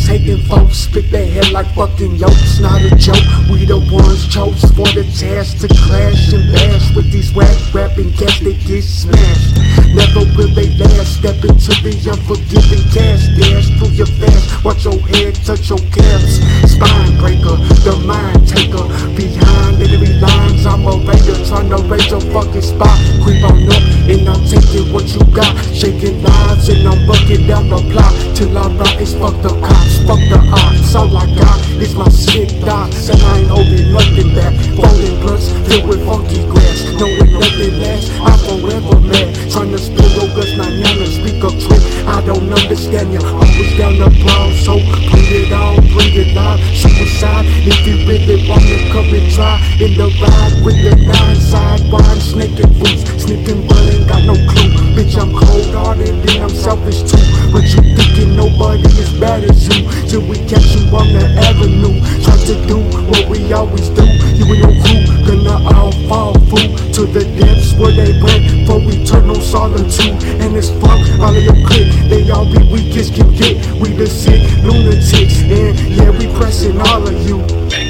imitating folks, spit their head like fucking yolks. Not a joke, we the ones chose for the task to clash and bash with these whack rapping cats that get smashed. Never will they last, step into the unforgiving gas, dash through your fast, watch your head touch your calves. Spine breaker, the mind taker, behind enemy lines, I'm a raider, trying to raise your fucking spot. Creep on up, and I'm taking what you got, shaking lives, and I'm bucking down the block, till I rot is fuck the cops, fuck the odds. All I got is my sick dots, and I ain't holding nothing back. Rolling blunts filled with funky grass, knowing nothing lasts, I'm forever mad. Trying to spill your guts, not now to speak up trick. I don't understand you, always down the brown, so bring it on, bring it on. Suicide, if you really want to come and try. In the ride with the nine side wine, snaking boots, sniffing but ain't got no clue. Bitch, I'm cold-hearted and I'm selfish too, but you thinking nobody as bad as you, till we catch you on the avenue. Try to do what we always do, you and your crew gonna all fall through to the depths where they went for eternal solitude. And it's fuck all of your clique, they all be weak as can get. We the sick lunatics, and yeah, we pressing all of you.